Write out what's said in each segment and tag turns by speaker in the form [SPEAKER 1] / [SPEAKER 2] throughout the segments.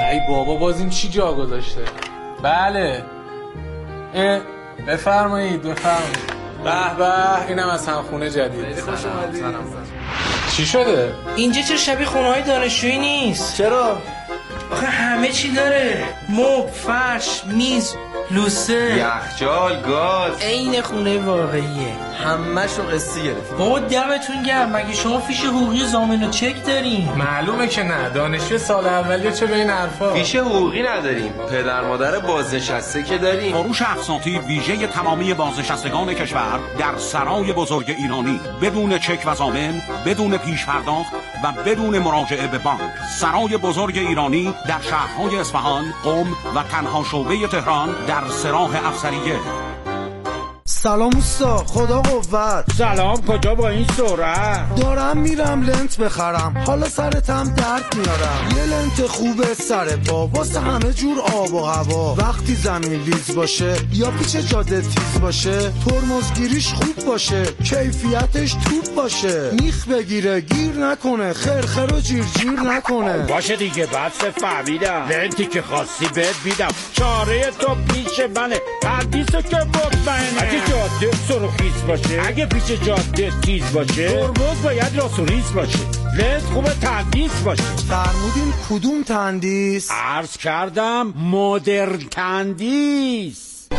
[SPEAKER 1] ای بابا باز این چی جا گذاشته؟ بله بفرمایید. به به اینم از همخونه جدید. خوش اومدید. چی شده؟
[SPEAKER 2] اینجا چرا شبیه خونه‌های دانشجویی نیست؟
[SPEAKER 1] چرا؟
[SPEAKER 2] آخه همه چی داره، مبل، فرش، میز، لوسه،
[SPEAKER 3] یخچال، گاز.
[SPEAKER 2] عین خونه واقعیه.
[SPEAKER 3] همه‌شو قسطی گرفت.
[SPEAKER 2] بابا دمتون گرم، مگه شما فیش حقوقی ضامن و چک دارین؟
[SPEAKER 1] معلومه که نه، دانشجو سال اولیه چه به این حرفا.
[SPEAKER 3] فیش حقوقی نداریم، پدر مادر بازنشسته که داریم.
[SPEAKER 4] فروش اقساطی ویژه تمامی بازنشستگان کشور در سرای بزرگ ایرانی بدون چک و ضامن، بدون پیش پرداخت و بدون مراجعه به بانک. سرای بزرگ ایرانی در شهرهای اصفهان، قم و تنها شعبه تهران در سراح افسریه.
[SPEAKER 5] سلام اوستا، خدا قوت.
[SPEAKER 6] سلام، کجا با این سرعت؟
[SPEAKER 5] دارم میرم لنت بخرم، حالا سرتم درد میارم. یه لنت خوبه سر پا واسه همه جور آب و هوا. وقتی زمین لیز باشه یا پیچ جاده تیز باشه، ترمزگیریش خوب باشه، کیفیتش توپ باشه. میخ بگیره گیر نکنه، خرخر و جیر نکنه.
[SPEAKER 6] باشه دیگه، بس فهمیدم. لنتی که خواستی بهت میدم، چاره تو پیش منه. پردیسو که مطمئنه جاده سرخیز باشه، اگه پیچ جاده تیز باشه، ترمز باید راست و ریز باشه، لنت خوبه تندیس باشه.
[SPEAKER 5] فرمودین کدوم تندیس؟
[SPEAKER 6] عرض کردم مدرن تندیس.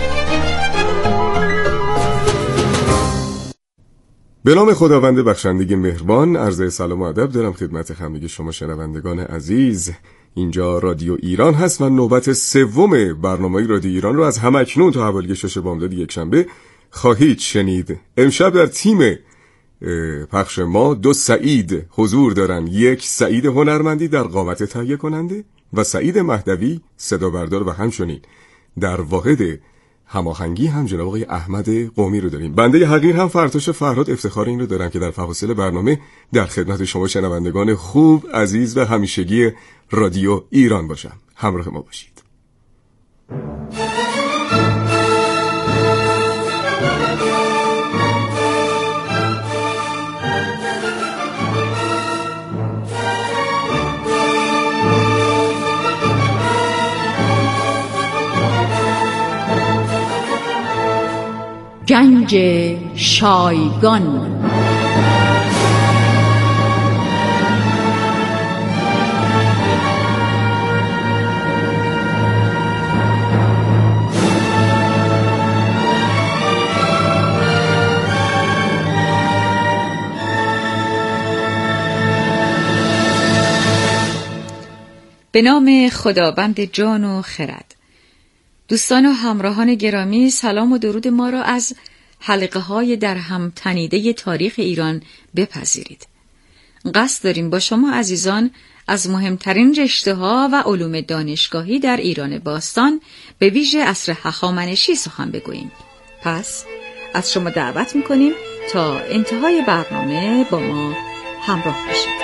[SPEAKER 7] به نام خداوند بخشنده مهربان، عرض سلام و ادب دارم خدمت همه شما شنوندگان عزیز. اینجا رادیو ایران هست و نوبت سوم برنامه رادیو ایران رو از همکنون تا حوالی 6 بامداد یک شنبه خواهید شنید. امشب در تیم پخش ما 2 سعید حضور دارن. یک سعید هنرمندی در قامت تهیه کننده و سعید مهدوی صدا بردار و همچنین در واحد هماهنگی هم جناب آقای احمد قومی رو داریم. بنده حقیر هم فرتاش فرهاد افتخار این رو دارم که در فواصل برنامه در خدمت شما شنوندگان خوب، عزیز و همیشگی رادیو ایران باشم. همراه ما باشید.
[SPEAKER 8] گنج شایگان.
[SPEAKER 9] به نام خداوند جان و خرد. دوستان و همراهان گرامی، سلام و درود ما را از حلقه‌های در هم تنیده تاریخ ایران بپذیرید. قصد داریم با شما عزیزان از مهمترین رشته‌ها و علوم دانشگاهی در ایران باستان، به ویژه عصر هخامنشی سخن بگوییم. پس از شما دعوت می‌کنیم تا انتهای برنامه با ما همراه باشید.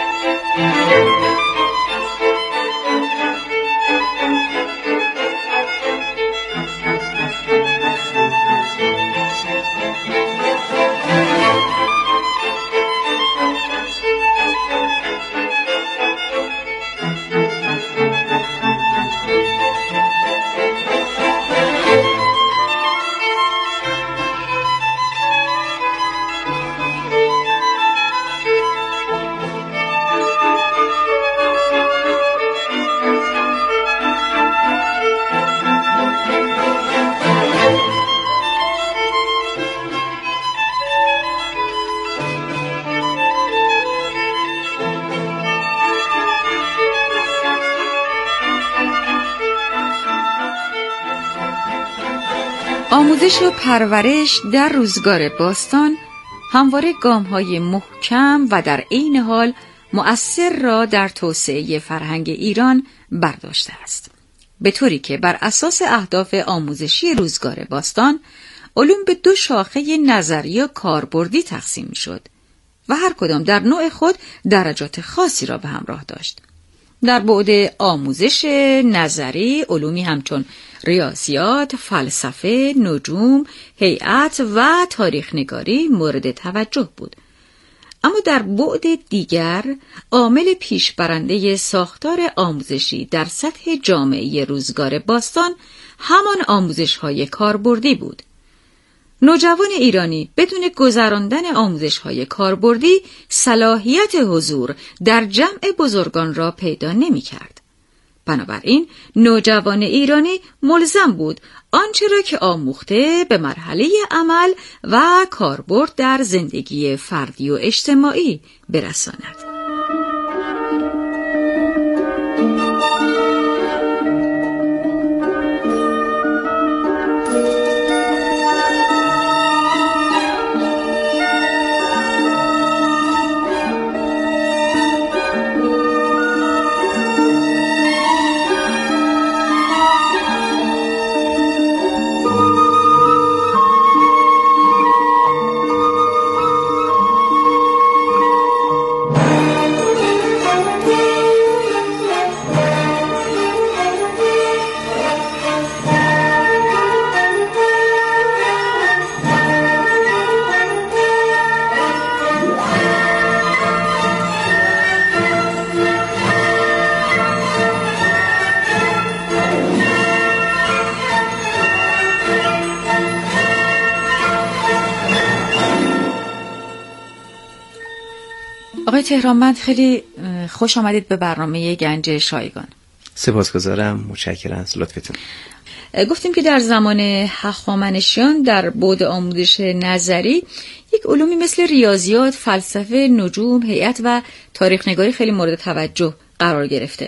[SPEAKER 9] آموزش و پرورش در روزگار باستان همواره گام‌های محکم و در عین حال مؤثر را در توسعه فرهنگ ایران برداشته است، به طوری که بر اساس اهداف آموزشی روزگار باستان علوم به 2 شاخه نظری و کاربردی تقسیم شد و هر کدام در نوع خود درجات خاصی را به همراه داشت. در بعد آموزش نظری، علومی همچون ریاضیات، فلسفه، نجوم، هیئت و تاریخ نگاری مورد توجه بود. اما در بعد دیگر عامل پیشبرنده ساختار آموزشی در سطح جامعه روزگار باستان همان آموزش‌های کاربردی بود. نوجوان ایرانی بدون گذراندن آموزش‌های کاربردی صلاحیت حضور در جمع بزرگان را پیدا نمی‌کرد. بنابراین نوجوان ایرانی ملزم بود آنچه را که آموخته به مرحله عمل و کاربرد در زندگی فردی و اجتماعی برساند. آقای تهرانمند، خیلی خوش آمدید به برنامه گنج شایگان.
[SPEAKER 10] سپاسگزارم، متشکرم از لطفتون.
[SPEAKER 9] گفتیم که در زمان هخامنشیان در بعد آموزش نظری یک علومی مثل ریاضیات، فلسفه، نجوم، هیئت و تاریخ نگاری خیلی مورد توجه قرار گرفته.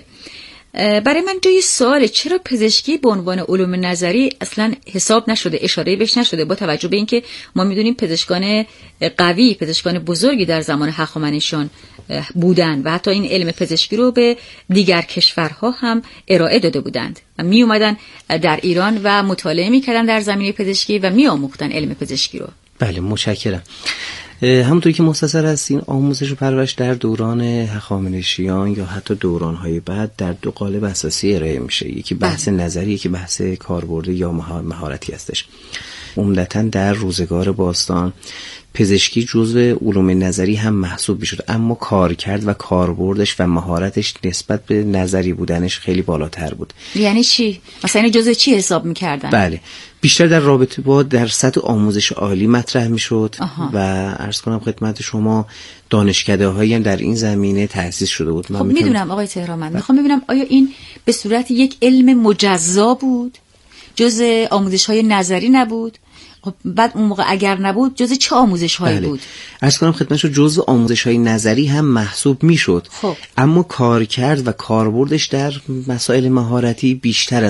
[SPEAKER 9] برای من جای سواله چرا پزشکی به عنوان علوم نظری اصلا حساب نشده، اشاره بهش نشده، با توجه به اینکه ما میدونیم پزشکان قوی، پزشکان بزرگی در زمان هخامنشیان بودند و حتی این علم پزشکی رو به دیگر کشورها هم ارائه داده بودند و می اومدن در ایران و مطالعه میکردن در زمینه پزشکی و می آموختن علم پزشکی رو.
[SPEAKER 10] بله، متشکرم. همونطوری که مختصر هستین، آموزش و پرورش در دوران هخامنشیان یا حتی دوران‌های بعد در دو قالب اساسی ارائه میشه. یکی بحث نظری، یکی بحث کاربردی یا مهارتی هستش. عمدتاً در روزگار باستان پزشکی جزو علوم نظری هم محسوب میشد، اما کارکرد و کاربردش و مهارتش نسبت به نظری بودنش خیلی بالاتر بود.
[SPEAKER 9] یعنی چی؟ مثلا جزو چی حساب میکردن؟
[SPEAKER 10] بله، بیشتر در رابطه با در سطح آموزش عالی مطرح میشد و عرض کنم خدمت شما دانشکده هایی هم در این زمینه تأسیس شده بود.
[SPEAKER 9] خب میدونم آقای تهرانمند، میخوام ببینم آیا این به صورت یک علم مجزا بود؟ جزء آموزش های نظری نبود؟ بعد اون موقع اگر نبود جزء چه آموزش هایی بود؟
[SPEAKER 10] عرض کنم خدمتشون جزء آموزش های نظری هم محسوب میشد.
[SPEAKER 9] خب.
[SPEAKER 10] اما کارکرد و کاربردش در مسائل مهارتی بیشتر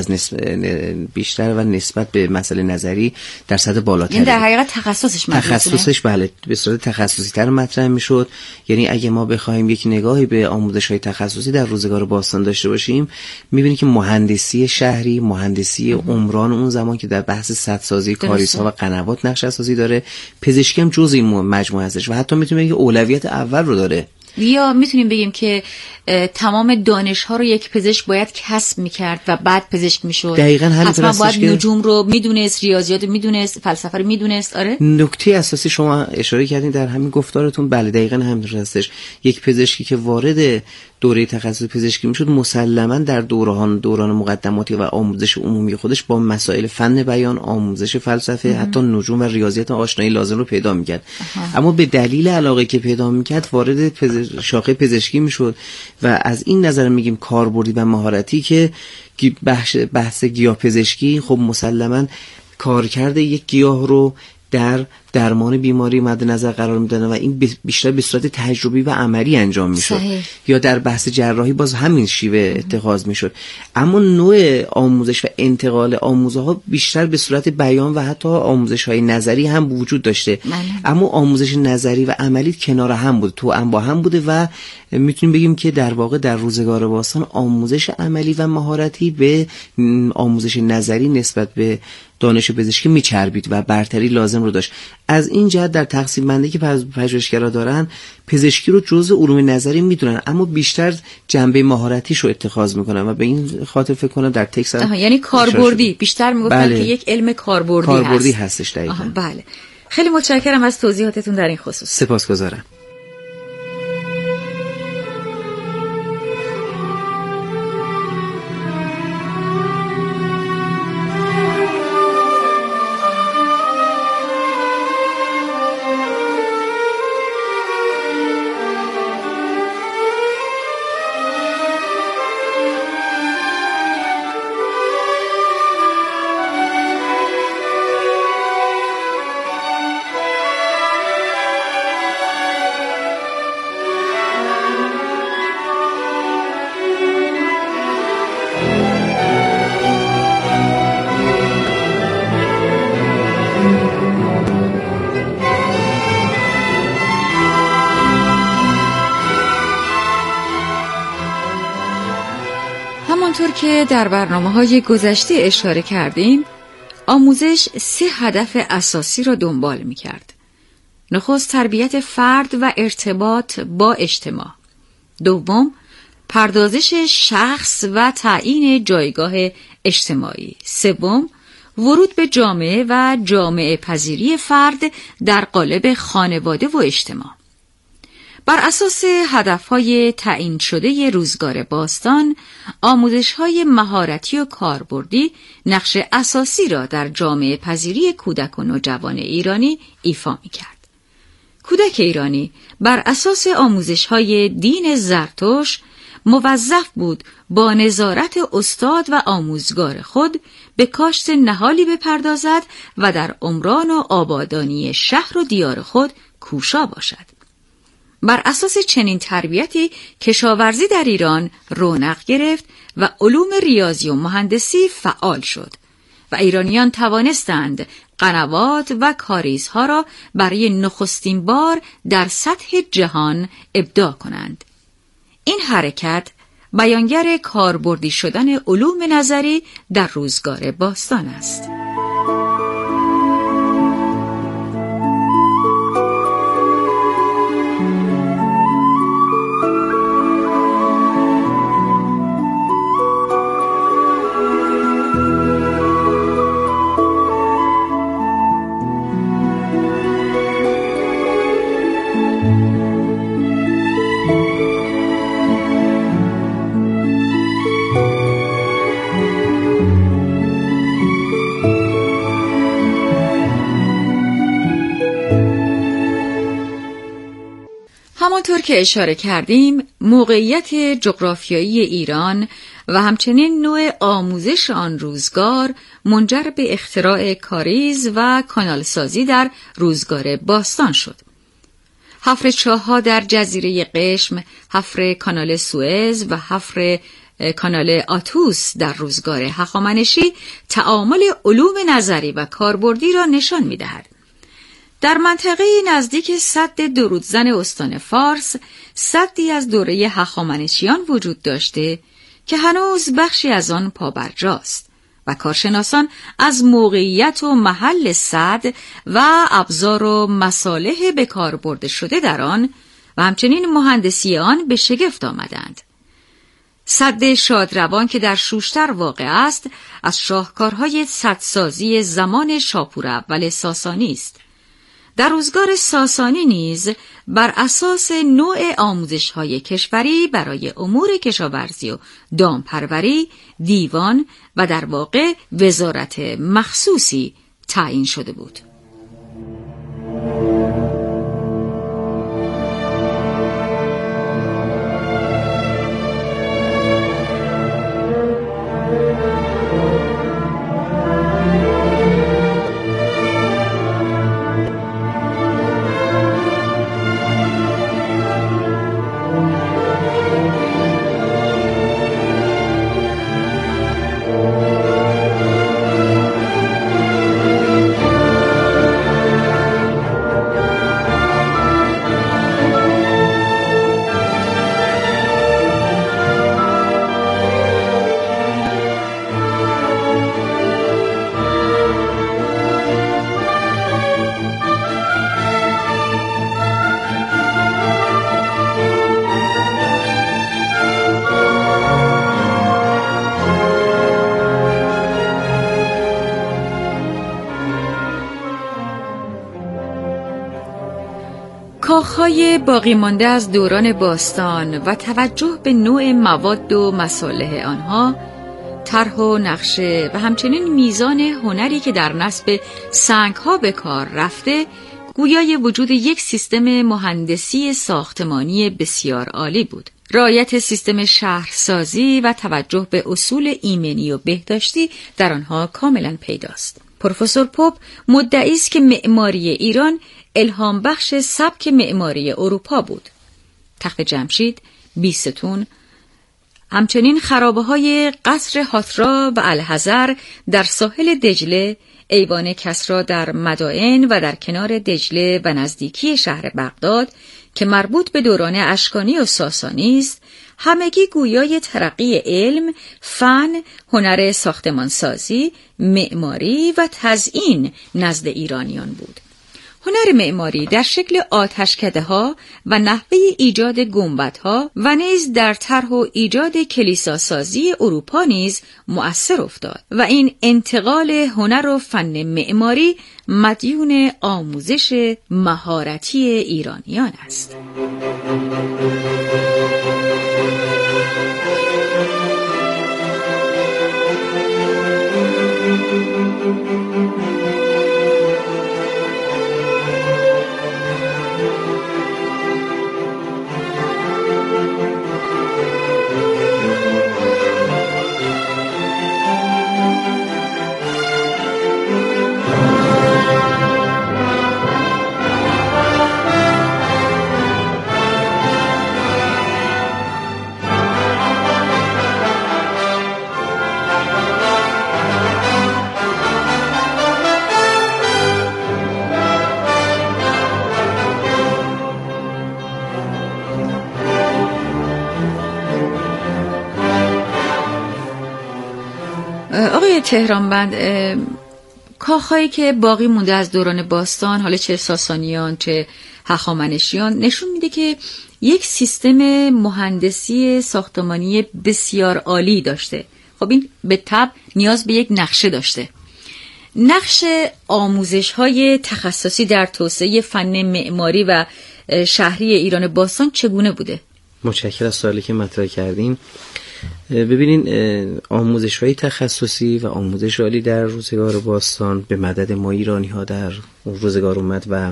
[SPEAKER 10] و نسبت به مسائل نظری در سطح بالاتر.
[SPEAKER 9] این در حقیقت تخصصش
[SPEAKER 10] بله به صورت تخصصی تر مطرح میشد. یعنی اگه ما بخوایم یک نگاهی به آموزش های تخصصی در روزگار باستان داشته باشیم، میبینیم که مهندسی شهری، مهندسی عمران اون زمان که در بحث سدسازی، کاریزها و قنوات نقش اساسی داره، پزشکی هم جزء این مجموعه هستش و حتی میتونیم بگیم اولویت اول رو داره.
[SPEAKER 9] یا میتونیم بگیم که تمام دانش ها رو یک پزشک باید کسب میکرد و بعد پزشک میشد.
[SPEAKER 10] دقیقاً همینطور
[SPEAKER 9] هستش. حتما باید نجوم رو میدونست، ریاضیات رو میدونست، فلسفه رو میدونست. آره،
[SPEAKER 10] نکته اساسی شما اشاره کردین در همین گفتارتون. بله دقیقاً همینطور هستش. یک پزشکی که وارد دوره تخصص پزشکی میشد مسلماً در دوران مقدماتی و آموزش عمومی خودش با مسائل فن بیان، آموزش فلسفه، حتی نجوم و ریاضیات آشنایی لازم رو پیدا میکرد. اما به دلیل علاقه که پیدا میکرد وارد شاخه پزشکی میشد و از این نظر میگیم کاربردی و مهارتی که بحث گیاهپزشکی خب مسلماً کارکرد یک گیاه رو در درمان بیماری مد نظر قرار میدن و این بیشتر به صورت تجربی و عملی انجام میشد. یا در بحث جراحی باز همین شیوه اتخاذ میشد. اما نوع آموزش و انتقال آموزها بیشتر به صورت بیان و حتی آموزش های نظری هم وجود داشته. اما آموزش نظری و عملی کنار هم بود، تو هم با هم بوده و میتونیم بگیم که در واقع در روزگار باستان آموزش عملی و مهارتی به آموزش نظری نسبت به دانش پزشکی میچربید و برتری لازم رو داشت. از این جهت در تقسیم بندی که پژوهشگرا دارن پزشکی رو جزء علوم نظری میدونن، اما بیشتر جنبه مهارتیش رو اتخاذ میکنن و به این خاطر فکر کنم در تکست
[SPEAKER 9] یعنی کاربردی بیشتر میگفتن که یک علم کاربردی
[SPEAKER 10] هستش. دقیقاً.
[SPEAKER 9] بله، خیلی متشکرم از توضیحاتتون در این خصوص.
[SPEAKER 10] سپاسگزارم.
[SPEAKER 9] همانطور که در برنامه‌های گذشته اشاره کردیم، آموزش 3 هدف اساسی را دنبال می‌کرد. نخست تربیت فرد و ارتباط با اجتماع. دوم، پردازش شخص و تعیین جایگاه اجتماعی. سوم، ورود به جامعه و جامعه پذیری فرد در قالب خانواده و اجتماع. بر اساس هدفهای تعیین شده روزگار باستان، آموزش‌های مهارتی و کاربردی نقش اساسی را در جامعه پذیری کودک و نوجوان ایرانی ایفا می‌کرد. کودک ایرانی بر اساس آموزش‌های دین زرتشت موظف بود با نظارت استاد و آموزگار خود به کاشت نهالی بپردازد و در عمران و آبادانی شهر و دیار خود کوشا باشد. بر اساس چنین تربیتی کشاورزی در ایران رونق گرفت و علوم ریاضی و مهندسی فعال شد و ایرانیان توانستند قنوات و کاریزها را برای نخستین بار در سطح جهان ابداع کنند. این حرکت بیانگر کاربردی شدن علوم نظری در روزگار باستان است. همانطور که اشاره کردیم، موقعیت جغرافیایی ایران و همچنین نوع آموزش آن روزگار منجر به اختراع کاریز و کانالسازی در روزگار باستان شد. حفر چاه‌ها در جزیره قشم، حفر کانال سوئز و حفر کانال آتوس در روزگار هخامنشی تعامل علوم نظری و کاربردی را نشان می‌دهد. در منطقه نزدیک سد درودزن استان فارس، سدی از دوره هخامنشیان وجود داشته که هنوز بخشی از آن پابرجاست و کارشناسان از موقعیت و محل سد و ابزار و مصالح به کار برده شده در آن و همچنین مهندسی آن به شگفت آمدند. سد شادروان که در شوشتر واقع است، از شاهکارهای سدسازی زمان شاپور اول ساسانی است. در روزگار ساسانی نیز بر اساس نوع آموزش‌های کشوری برای امور کشاورزی و دامپروری دیوان و در واقع وزارت مخصوصی تعیین شده بود. کاخهای باقی مانده از دوران باستان و توجه به نوع مواد و مصالح آنها، طرح و نقشه و همچنین میزان هنری که در نصب سنگها به کار رفته، گویای وجود یک سیستم مهندسی ساختمانی بسیار عالی بود. رعایت سیستم شهرسازی و توجه به اصول ایمنی و بهداشتی در آنها کاملا پیداست. پروفسور پوپ مدعی است که معماری ایران الهام بخش سبک معماری اروپا بود. تخت جمشید، بیستون، همچنین خرابه‌های قصر هاترا و الحذر در ساحل دجله، ایوان کسری در مدائن و در کنار دجله و نزدیکی شهر بغداد که مربوط به دوران اشکانی و ساسانی است، همگی گویای ترقی علم، فن، هنر ساختمانسازی، معماری و تزیین نزد ایرانیان بود. هنر معماری در شکل آتشکده‌ها و نحوه ایجاد گنبدها و نیز در طرح و ایجاد کلیساسازی اروپا نیز مؤثر افتاد و این انتقال هنر و فن معماری مدیون آموزش مهارتی ایرانیان است. آقای تهرانبند، کاخهایی که باقی مونده از دوران باستان، حالا چه ساسانیان چه هخامنشیان، نشون میده که یک سیستم مهندسی ساختمانی بسیار عالی داشته. خب این به طبع نیاز به یک نقشه داشته. نقش آموزش‌های تخصصی در توسعه فن معماری و شهری ایران باستان چگونه بوده؟
[SPEAKER 10] متشکرم از سوالی که مطرح کردین. ببینین، آموزش‌های تخصصی و آموزش عالی در روزگار باستان به مدد ما ایرانی‌ها در روزگار اومد و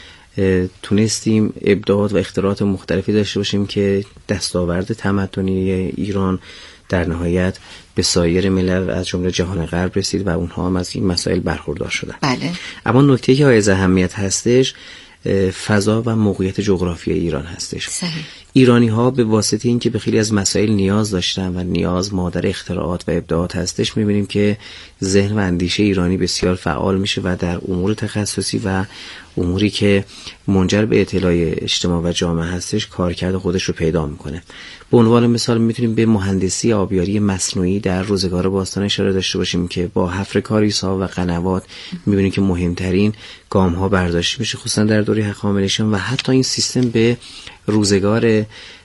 [SPEAKER 10] تونستیم ابداعات و اختراعات مختلفی داشته باشیم که دستاورد تمدنی ایران در نهایت به سایر ملل از جمله جهان غرب رسید و اونها هم از این مسائل برخوردار شدن.
[SPEAKER 9] بله.
[SPEAKER 10] اما نکته که حائز اهمیت هستش فضا و موقعیت جغرافیایی ایران هستش.
[SPEAKER 9] صحیح.
[SPEAKER 10] ایرانی ها به واسطه اینکه به خیلی از مسائل نیاز داشتن و نیاز مادر اختراعات و ابداعات هستش، می‌بینیم که ذهن و اندیشه ایرانی بسیار فعال میشه و در امور تخصصی و اموری که منجر به اطلاع اجتماع و جامعه هستش کارکرد خودش رو پیدا میکنه. به عنوان مثال میتونیم به مهندسی آبیاری مصنوعی در روزگار باستان اشاره داشته باشیم که با حفر کاریس‌ها و قنوات میبینیم که مهمترین گام‌ها برداشته میشه، خصوصا در دوره هخامنشیان، و حتی این سیستم به روزگار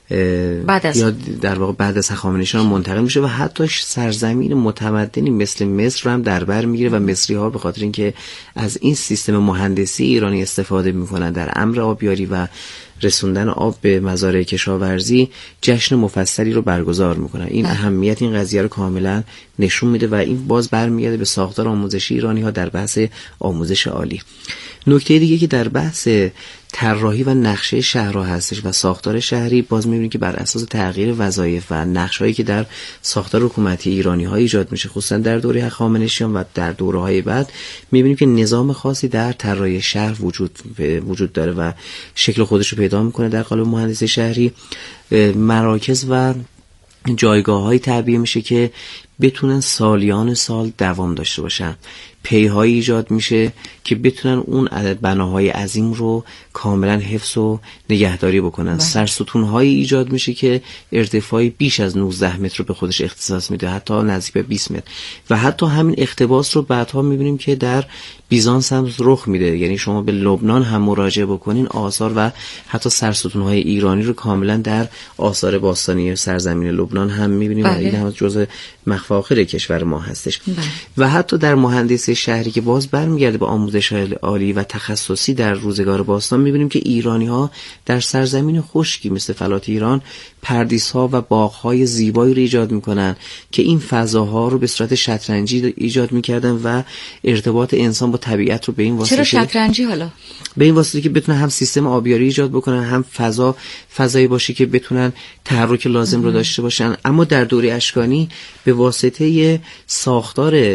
[SPEAKER 10] یا در واقع بعد از هخامنشیان منتقل میشه و حتی سرزمین متمدنی مثل مصر رو هم در بر میگیره و مصری ها به خاطر اینکه از این سیستم مهندسی ایرانی استفاده میکنن در امر آبیاری و رسوندن آب به مزارع کشاورزی جشن مفصلی رو برگزار میکنن. این اهمیت این قضیه رو کاملا نشون میده و این باز برمیگرده به ساختار آموزشی ایرانی ها در بحث آموزش عالی. نکته دیگه که در بحث طراحی و نقشه شهرها هستش و ساختار شهری، باز می‌بینیم که بر اساس تغییر وظایف و نقشه‌هایی که در ساختار حکومتی ایرانی‌ها ایجاد میشه، خصوصا در دوره هخامنشیان و در دوره‌های بعد، می‌بینیم که نظام خاصی در طراحی شهر وجود داره و شکل خودش رو پیدا می‌کنه در قالب مهندسی شهری. مراکز و جایگاه‌هایی تعبیه میشه که بتونن سالیان سال دوام داشته باشن. پیهایی ایجاد میشه که بتونن اون بناهای عظیم رو کاملا حفظ و نگهداری بکنن. سرستونهایی ایجاد میشه که ارتفاعی بیش از 19 متر رو به خودش اختصاص میده، حتی نزدیک به 20 متر. و حتی همین اقتباس رو بعدها میبینیم که در بیزانس هم رخ میده. یعنی شما به لبنان هم مراجعه بکنین، آثار و حتی سرستونهای ایرانی رو کاملا در آثار باستانی سرزمین لبنان هم میبینیم. و این هم جزء مفاخر کشور ما هستش. و حتی در مهندسی شهری که باز برمیگرده به آموزش عالی و تخصصی در روزگار باستان، میبینیم که ایرانی‌ها در سرزمین خشکی مثل فلات ایران پردیس‌ها و باغ‌های زیبایی رو ایجاد میکنن که این فضاها رو به صورت شطرنجی ایجاد میکردن و ارتباط انسان با طبیعت رو به این واسطه.
[SPEAKER 9] چرا شطرنجی حالا؟
[SPEAKER 10] به این واسطه که بتونن هم سیستم آبیاری ایجاد بکنن، هم فضایی باشه که بتونن تحرک لازم رو داشته باشن. اما در دوره اشکانی به واسطه ساختار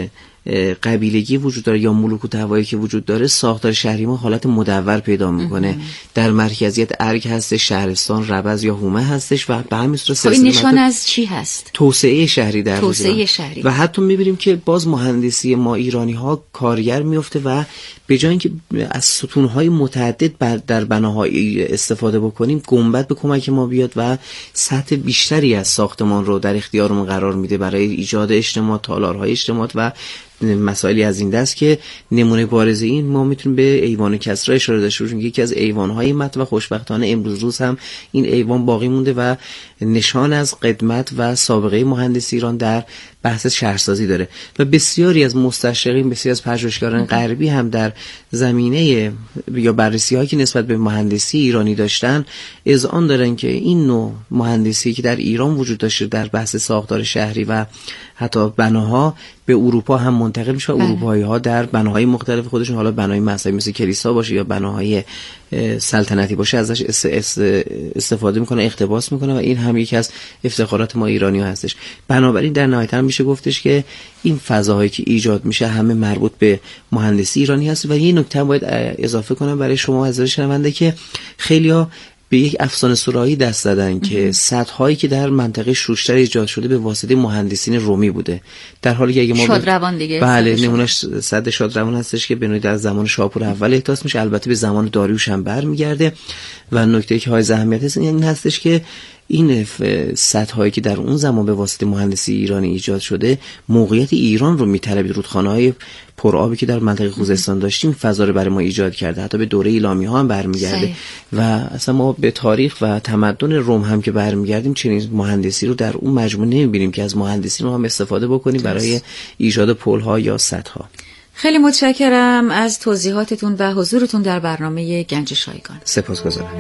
[SPEAKER 10] قبیلگی وجود داره یا ملوکوت هوایی که وجود داره، ساختار شهری ما حالت مدور پیدا میکنه. در مرکزیت ارگ هست، شهرستان، ربز یا هومه هستش و به همین صورت
[SPEAKER 9] این نشان از چی هست؟
[SPEAKER 10] توسعه شهری در
[SPEAKER 9] توسعه شهری.
[SPEAKER 10] و حتی میبینیم که باز مهندسی ما ایرانی ها کارگر میفته و به جای اینکه از ستونهای متعدد در بناهای استفاده بکنیم، گنبد به کمک ما بیاد و سطح بیشتری از ساختمان رو در اختیارمون قرار میده برای ایجاد اجتماع، تالارهای اجتماع و مسائلی از این دست که نمونه بارز این ما میتونیم به ایوان کسری اشاره داشته باشیم. یکی از ایوان‌های متن و خوشبختانه امروز روز هم این ایوان باقی مونده و نشان از قدمت و سابقه مهندسی ایران در بحث شهرسازی داره و بسیاری از مستشرقین، بسیاری از پژوهشگران غربی هم در زمینه یا بررسی‌هایی که نسبت به مهندسی ایرانی داشتن اذعان دارن که این نوع مهندسی که در ایران وجود داشته در بحث ساختار شهری و حتی بناها به اروپا هم منتقل میشه و اروپایی‌ها در بناهای مختلف خودشون، حالا بنای مذهبی مثل کلیسا باشه یا بناهای سلطنتی باشه، ازش استفاده میکنه، اقتباس میکنه و این هم یکی از افتخارات ما ایرانی‌ها هستش. بنابراین در نهایت هم میشه گفتش که این فضاهایی که ایجاد میشه همه مربوط به مهندسی ایرانی هست. و یه نکته باید اضافه کنم برای شما عزیزان شنونده که خیلی‌ها به یک افسانه سرایی دست زدن که سدهایی که در منطقه شوشتر ایجاد شده به واسطه مهندسین رومی بوده، در حالی که اگه ما
[SPEAKER 9] شادروان دیگه
[SPEAKER 10] بله نمونهش سد شادروان هستش که به نوعی در زمان شاپور اول احداث میشه، البته به زمان داریوش هم برمیگرده. و نکته‌ای که های اهمیت هست این هستش که این سدهایی که در اون زمان به واسطه مهندسی ایرانی ایجاد شده موقعیت ایران رو میطلبید. رودخانه‌های پرآبی که در منطقه خوزستان داشتیم فضا رو برای ما ایجاد کرده، حتی به دوره ایلامی‌ها هم برمیگرده و اصلا ما به تاریخ و تمدن روم هم که برمیگردیم چنین مهندسی رو در اون مجموعه نمی‌بینیم که از مهندسی رو هم استفاده بکنیم برای ایجاد پل‌ها یا سدها.
[SPEAKER 9] خیلی متشکرم از توضیحاتتون و حضورتون در برنامه گنج شایگان.
[SPEAKER 10] سپاسگزارم.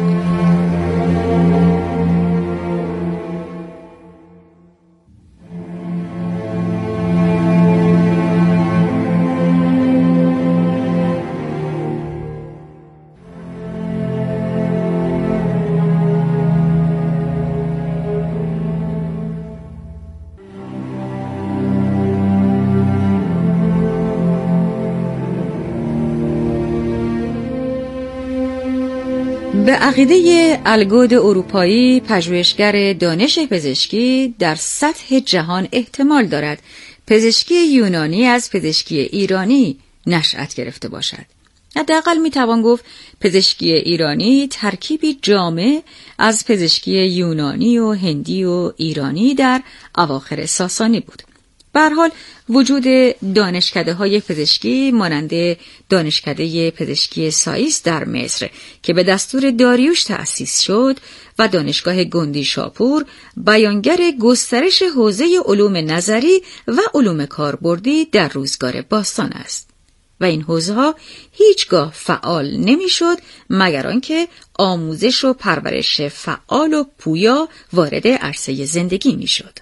[SPEAKER 9] به عقیده الگود اروپایی، پژوهشگر دانش پزشکی در سطح جهان احتمال دارد پزشکی یونانی از پزشکی ایرانی نشأت گرفته باشد. حداقل میتوان گفت پزشکی ایرانی ترکیبی جامع از پزشکی یونانی و هندی و ایرانی در اواخر ساسانی بود. به هر حال وجود دانشکده‌های پزشکی مانند دانشکده پزشکی سایس در مصر که به دستور داریوش تأسیس شد و دانشگاه گندی شاپور بیانگر گسترش حوزه علوم نظری و علوم کاربردی در روزگار باستان است و این حوزه‌ها هیچگاه فعال نمی‌شد مگر آنکه آموزش و پرورش فعال و پویا وارد عرصه زندگی می‌شد.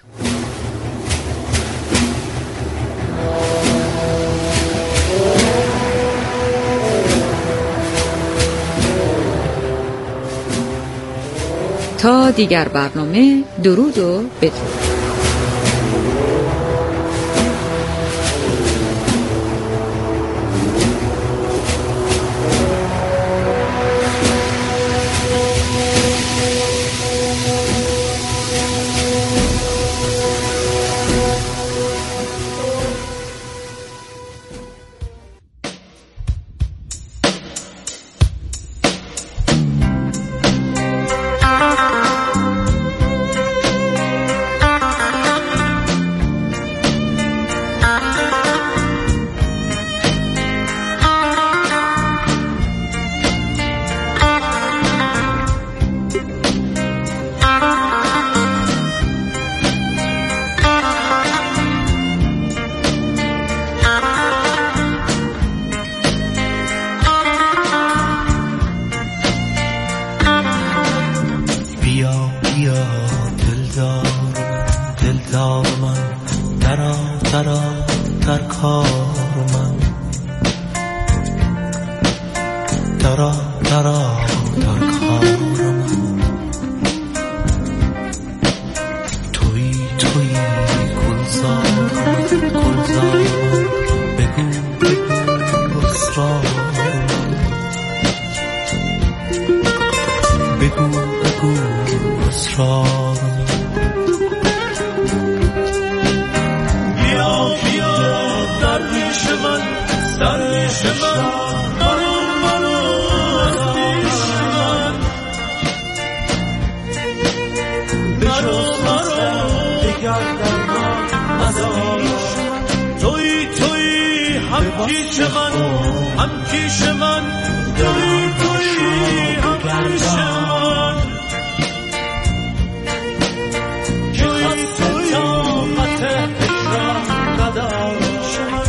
[SPEAKER 9] تا دیگر برنامه، درود و بدرود.
[SPEAKER 11] توی گلزار هم کیش من هم کیش من دلی توی هم کیش من که خسته طاقت هجران نداشتم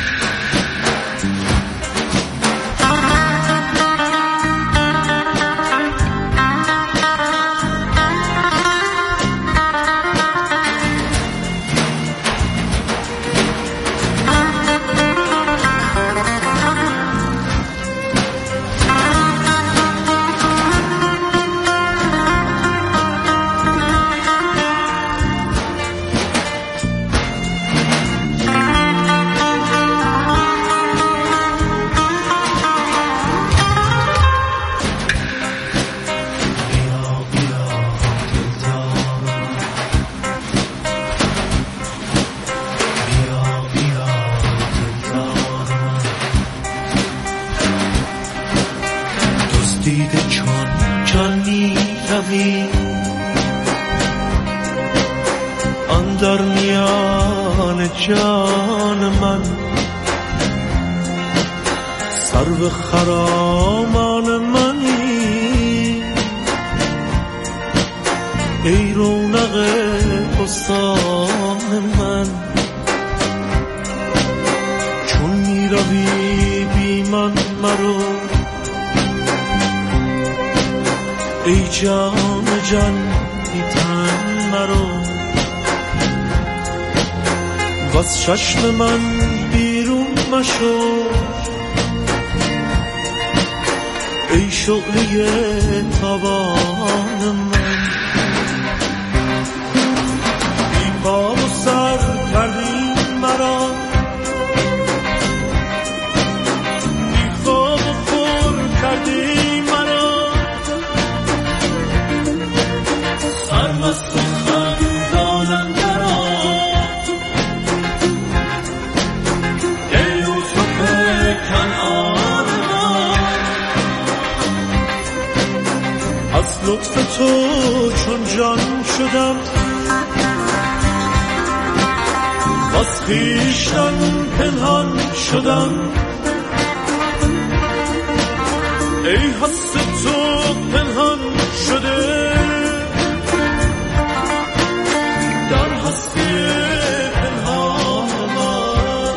[SPEAKER 11] در میان جان من سرو خرامان منی ای رونق بستان من چون میروی بی من مرو ای جان جان بی تن مرو باز چشم من بیرون مشو ای شعله تابان من بی پا و سر کردی مرا بی خواب و خور کردی مرا سرمست و خندانم از لطف تو چون جان شدم از خویشتن پنهان شدم ای حس تو پنهان شده در هستی پنهان من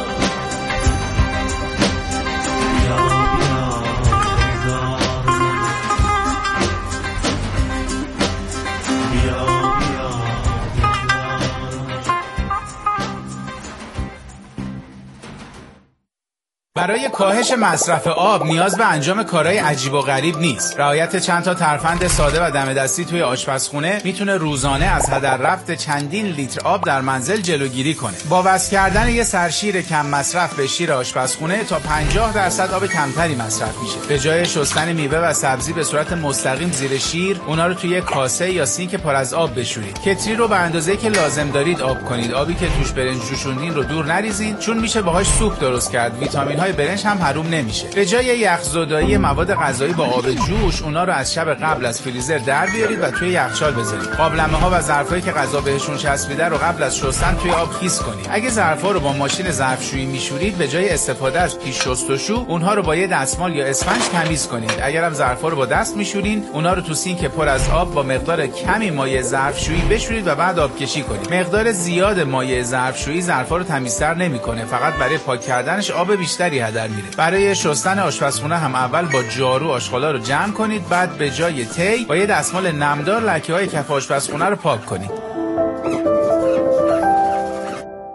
[SPEAKER 12] برای کاهش مصرف آب نیاز به انجام کارهای عجیب و غریب نیست. رعایت چند تا ترفند ساده و دم دستی توی آشپزخونه میتونه روزانه از هدر رفت چندین لیتر آب در منزل جلوگیری کنه. با وصل کردن یه سرشیر کم مصرف به شیر آشپزخونه تا 50% آب کمتری مصرف میشه. به جای شستن میوه و سبزی به صورت مستقیم زیر شیر، اونا رو توی کاسه یا سینک پر از آب بشورید. کتری رو به اندازه‌ای که لازم دارید آب کنید. آبی که توش برنج جوشوندین رو دور نریزین، چون میشه باهاش سوپ درست کرد. ویتامین‌های برنج هم حروم نمیشه. به جای یخزدایی مواد غذایی با آب جوش، اونا رو از شب قبل از فریزر در بیارید و توی یخچال بذارید. قابلمه‌ها و ظرفایی که غذا بهشون چسبیده رو قبل از شستن توی آب خیس کنید. اگه ظرفا رو با ماشین ظرفشویی میشورید، به جای استفاده از پیش شستشو، اونها رو با یه دستمال یا اسفنج تمیز کنید. اگرم ظرفا رو با دست میشورین، اونا رو تو سینک پر از آب با مقدار کمی مایع ظرفشویی بشورید و بعد آبکشی کنید. مقدار زیاد مایع ظرفشویی ظرفا رو تمیزتر نمیکنه، فقط برای پاک کردنش آب بیشتری هدر میره. برای شستن آشپزخونه هم اول با جارو آشغالا رو جمع کنید، بعد به جای تی با یه دستمال نمدار لکه‌های کف آشپزخونه رو پاک کنید.